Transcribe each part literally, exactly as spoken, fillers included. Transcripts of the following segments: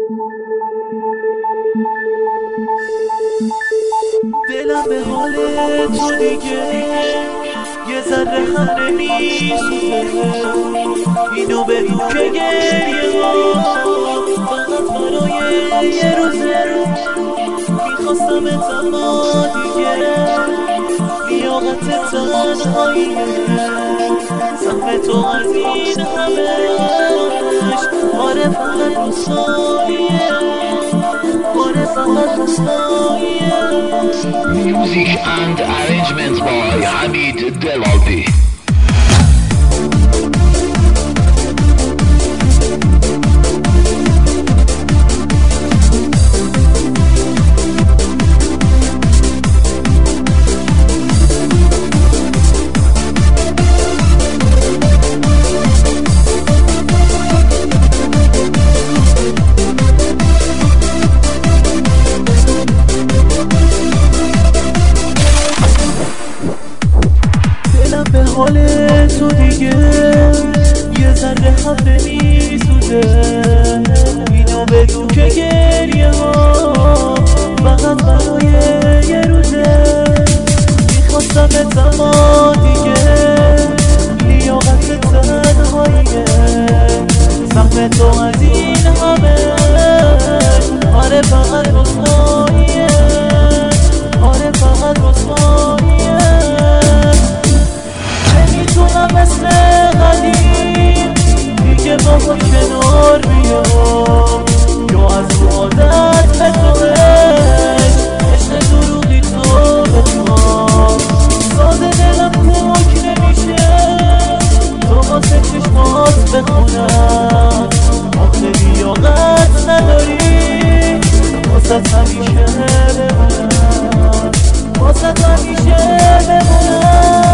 دلم به حال تو دیگه یه ذره هم نمیسوزه. اینو بدون که گریه ها فقط برای یه روزه. میخواستم اما دیگه لیاقت تنهاییه. سهم تو از این همش آره فقط روستاییه. آره فقط روستاییه. Music and arrangements by Hamid Delaldi. به حال تو دیگه یه ذره هم نمیسوزه. اینو بدون که گریه ها فقط برای یه روزه. میخواستم اما دیگه لیاقت تنهاییه. سهم تو از این همه آره فقط رسواییه. آره فقط رسواییه. نمیتونم مثل قدیم دیگه با ما کنار بیام، یا از رو عادت به تو عشق دروغی تو بتوام. ساده دلم پاک نمیشه تو واسه چشمات بخونم. آخه لیاقت نداری واسه همیشه بمونم. واسه همیشه بمونم.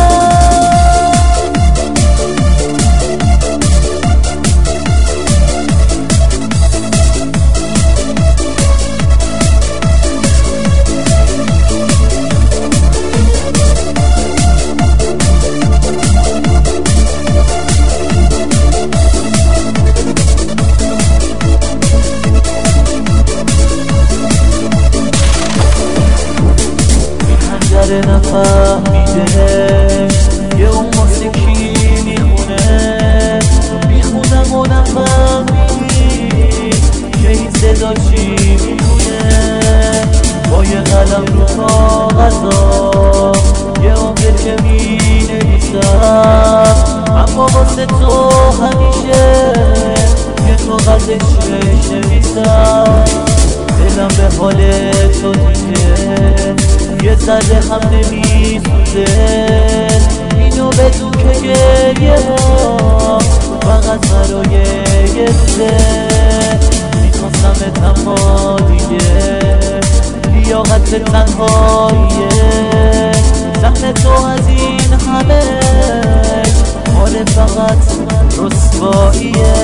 نفهمیده یه اون واسه کی میخونه. میخونم و نفهمیدی که این صدا چی میکنه. با یه قلم رو کاغذا یه عمره که مینویسم، اما واسه تو همیشه یه کاغذش نویسم. دلم به حال تو دیگه یه ذره هم نمیسوزه. اینو بدون که گریه ها فقط برای یه روزه. میخواستم اما دیگه لیاقت تنهاییه. سهم تو از این همه آره فقط رسواییه.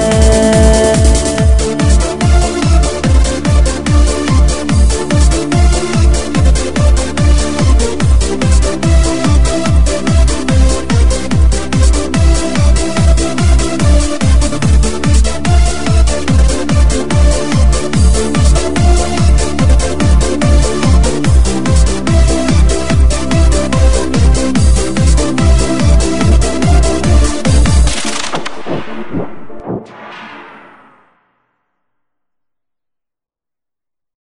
We'll be right back.